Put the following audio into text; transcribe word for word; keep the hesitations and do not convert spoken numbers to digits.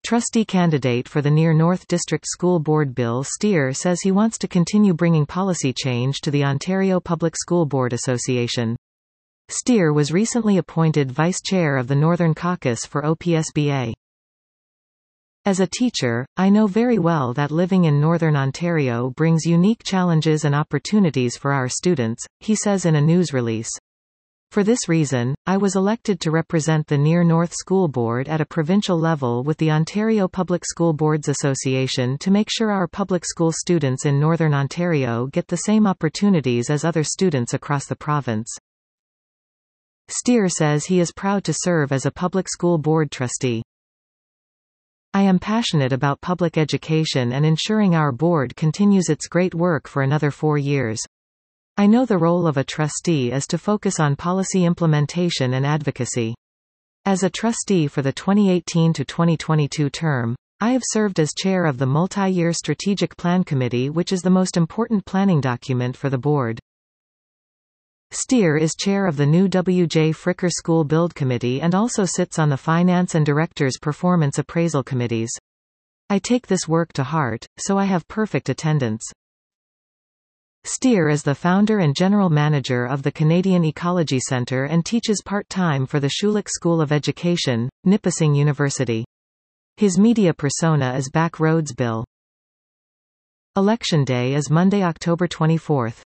Trustee candidate for the Near North District School Board Bill Steer says he wants to continue bringing policy change to the Ontario Public School Board Association. Steer was recently appointed Vice Chair of the Northern Caucus for O P S B A. As a teacher, I know very well that living in Northern Ontario brings unique challenges and opportunities for our students, he says in a news release. For this reason, I was elected to represent the Near North School Board at a provincial level with the Ontario Public School Boards Association to make sure our public school students in Northern Ontario get the same opportunities as other students across the province. Steer says he is proud to serve as a public school board trustee. I am passionate about public education and ensuring our board continues its great work for another four years. I know the role of a trustee is to focus on policy implementation and advocacy. As a trustee for the twenty eighteen to twenty twenty-two term, I have served as chair of the Multi-Year Strategic Plan Committee, which is the most important planning document for the board. Steer is chair of the new W J Fricker School Build Committee and also sits on the Finance and Directors Performance Appraisal Committees. I take this work to heart, so I have perfect attendance. Steer is the founder and general manager of the Canadian Ecology Centre and teaches part-time for the Schulich School of Education, Nipissing University. His media persona is Back Roads Bill. Election Day is Monday, October twenty-fourth.